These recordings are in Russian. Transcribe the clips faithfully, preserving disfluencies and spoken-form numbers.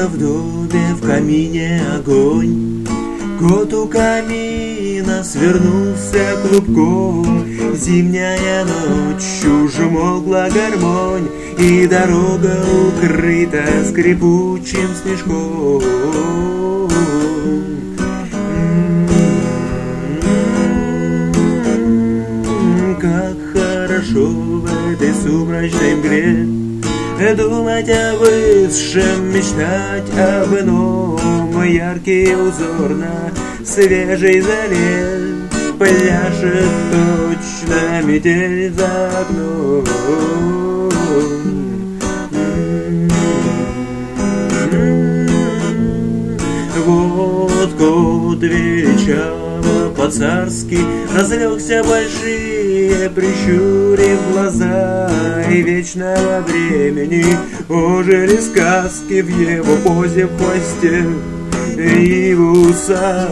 Тихо в доме, в камине огонь. Кот у камина свернулся клубком. Зимняя ночь, уже могла гармонь, и дорога укрыта скрипучим снежком. Как хорошо в этой сумрачной мгле думать о высшем, мечтать об ином. Яркий узор на свежей заре пляшет точно метель за окном. Вот кот величаво по-царски разлегся большие, прищурив глаза, и вечного времени ожили сказки в его позе, в хвосте и в усах.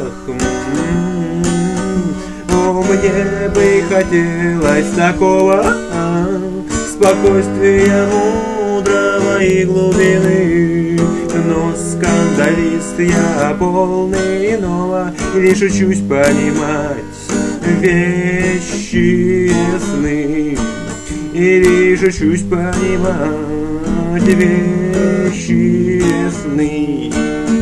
О, мне бы хотелось такого спокойствия мудрого и глубины, но скандалист я полный иного, и лишь учусь понимать вещи сны, и лишь учусь понимать вещи сны.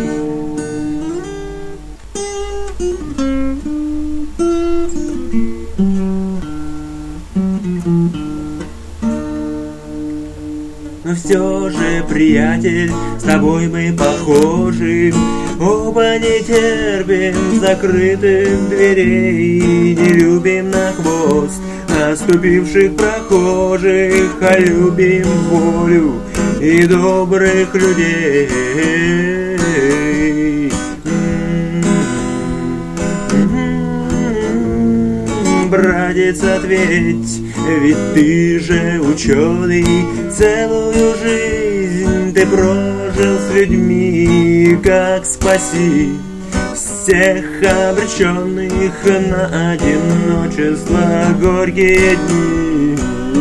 Но все же, приятель, с тобой мы похожи. Оба не терпим закрытых дверей, не любим на хвост наступивших прохожих, а любим волю и добрых людей. Братец, ответь, ведь ты же ученый, целую жизнь ты прожил с людьми. Как спасти всех обреченных на одиночество горькие дни?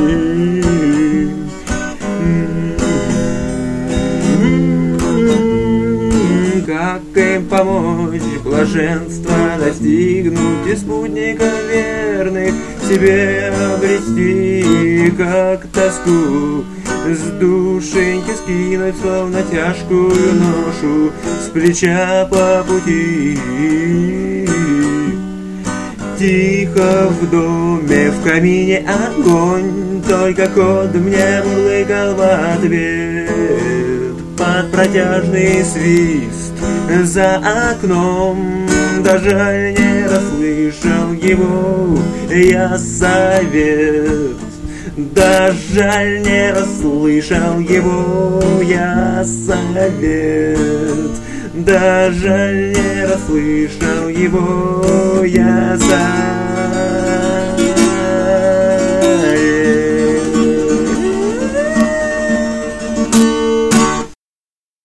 Как им помочь блаженство достигнуть и спутников верных себе обрести? Как тоску с душеньки скинуть, словно тяжкую ношу с плеча по пути? Тихо в доме, в камине огонь, только кот мне мурлыкал в ответ под протяжный свист за окном. Да жаль, не расслышал его я совет, да жаль, не расслышал его я совет, да жаль, не расслышал его я совет.